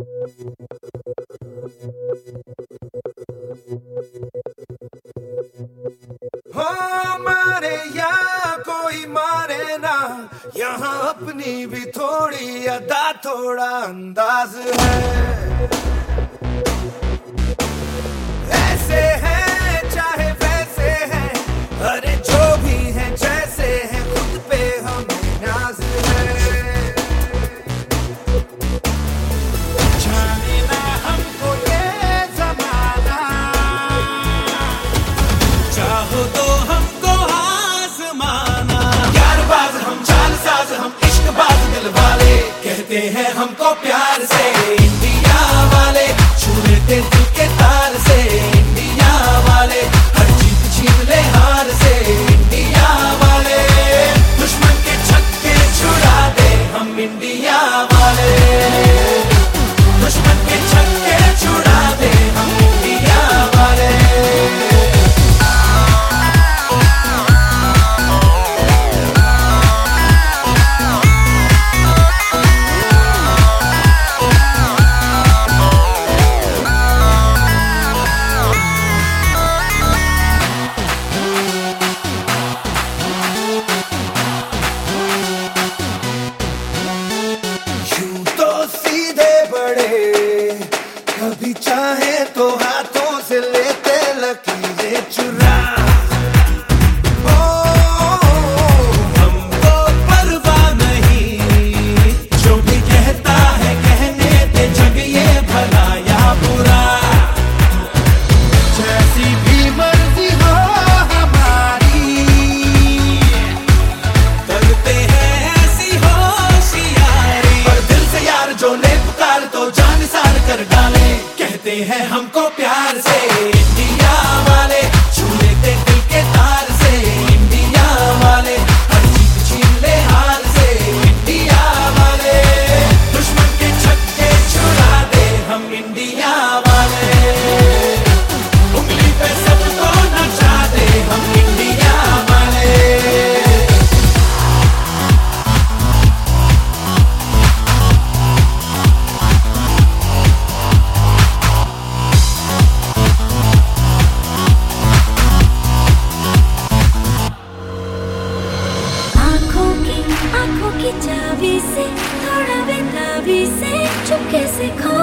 हो मारे या कोई मारे ना, यहाँ अपनी भी थोड़ी अदा थोड़ा अंदाज है। ऐसे हैं चाहे वैसे हैं, अरे जो भी हैं जैसे हैं, खुद पे हमें नाज है। जाने ना हमको ये ज़माना, चाहो तो हमको आज़माना। यारबाज़ हम, चालसाज़ हम, इश्कबाज़ दिल वाले, कहते हैं हमको प्यार से इंडिया वाले। छू लेते दिल के तार से इंडिया वाले, हर जीत छीन ले हार से इंडिया वाले। दुश्मन के छक्के छुड़ा दे हम इंडिया वाले, दुश्मन के छक्के छुड़ा दे हम इंडिया वाले। कभी चाहे तो हाथों से लेते लकीरें चुरा। हमको परवाह नहीं, जो भी कहता है कहने दे, जग ये भला या बुरा। जैसी भी मर्जी हो हमारी, करते हैं ऐसी होशियारी। पर दिल से यार जो ले पुकार तो जान सार कर डाले, कहते हैं हमको प्यार से इंडिया वाले। छू लेते दिल के तार से इंडिया वाले, हर जीत छीन ले हार से इंडिया वाले। दुश्मन के छक्के छुड़ा दे हम इंडिया वाले, उंगली पे सबको नचा दे हम इंडिया वाले। आँखों की चाबी से, थोड़ा बेताबी से, चुपके से खो